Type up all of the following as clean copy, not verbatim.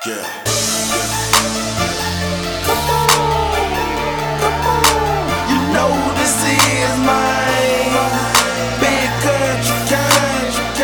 Yeah. You know this is mine. Big country.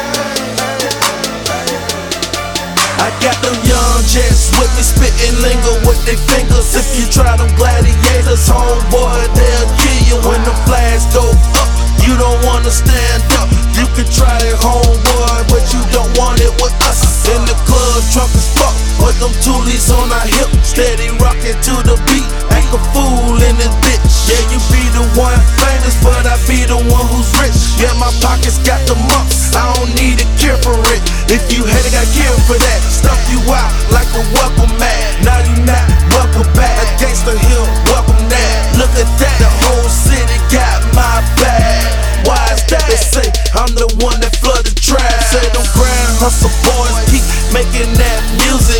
I got them young jets with me spitting lingo with their fingers. If you try them gladiators, homeboy, they'll kill you. When the flags go up, you don't wanna stand up. You can try it, homeboy, but you don't want it with us. In the club, drunk as fuck, with them toolies on our hip, steady rocking to the beat, act a fool in this bitch. Yeah, you be the one famous, but I be the one who's rich. Yeah, my pockets got the mumps, I don't need a cure for it. If you hate it, got killed for that. Stuff you out like a welcome mat. Now you not welcome back. Against the hill, welcome that. Look at that, the whole city got my back. Why is that? They say I'm the one that flood the trap. Say them grand hustle boys keep making that music.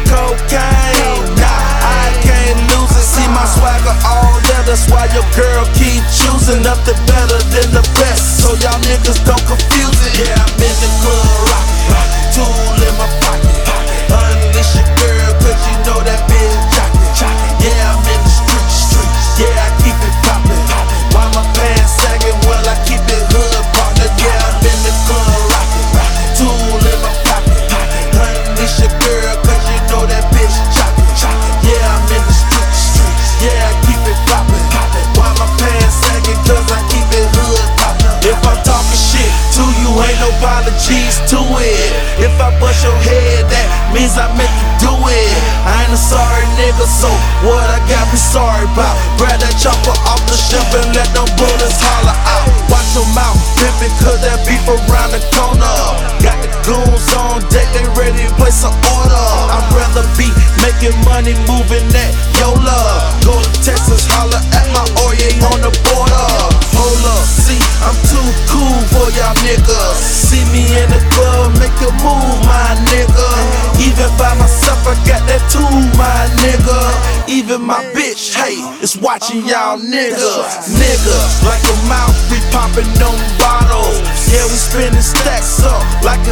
Cocaine, nah, I can't lose it. See my swagger all there, that's why your girl keep choosing nothing better than the best. So y'all niggas don't confuse it. Yeah, I'm in the club rockin', tool in my pocket. Unleash your girl, cause you know that bitch jockin'. Yeah, I'm in the streets. Yeah, I keep it poppin'. Why my pants sagging? Well, I keep it hood partner. Yeah, I'm in the club rockin', tool in my pocket. Unleash your girl, cause you know that bitch jockin'. Yeah, I'm in the streets. Yeah, I keep it poppin'. Why my pants sagging? Cause I keep it hood partner. If I'm talking shit to you, ain't no apologies to it. If I bust your head, that means I make you do it. I ain't a sorry nigga, so what I got be sorry about? Grab that chopper off the shelf and let them bullets holler out. Watch your mouth, pimpin', cause that beef around the corner. Got the goons on deck, they ready to place an order. I'd rather be making money, moving that YOLA. Go to Texas, holler at my Oye on the border. Hold up, see, I'm too cool for y'all niggas. See me in the club, make a move, my nigga. Even by myself, I got that tool, my nigga. Even my bitch, hey, is watching y'all niggas. Niggas, like a mouth, we poppin' them bottles. Yeah, we spinning stacks up like